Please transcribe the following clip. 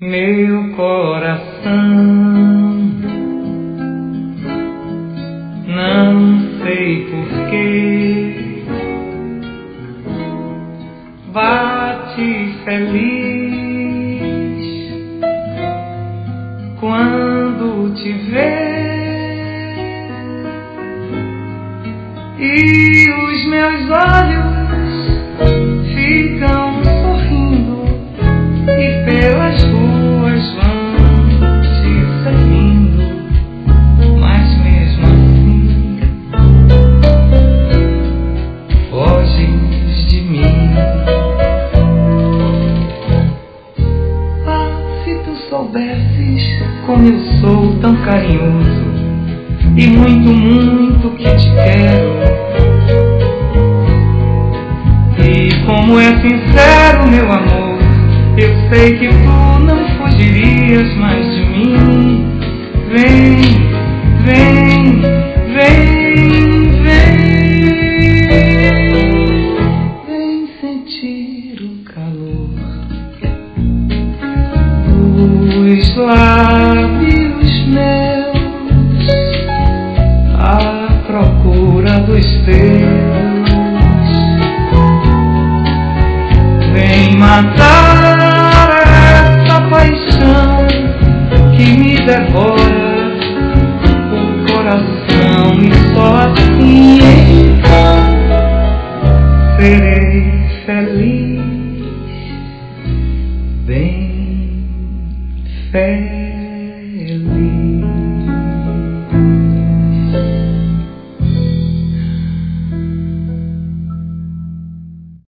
Meu coração, não sei porquê, bate feliz quando te vê, e os meus olhos ficam sorrindo e pelas ruas vão te seguindo, mas mesmo assim foges de mim. Ah, se tu soubesses como eu sou tão carinhoso e muito, muito que te quero, e como é sincero meu amor, eu sei que tu não fugirias mais de mim. Vem, vem, vem, vem, vem sentir o calor dos lábios meus à procura dos teus. Vem matar essa paixão que me devora o coração, e só assim então serei feliz.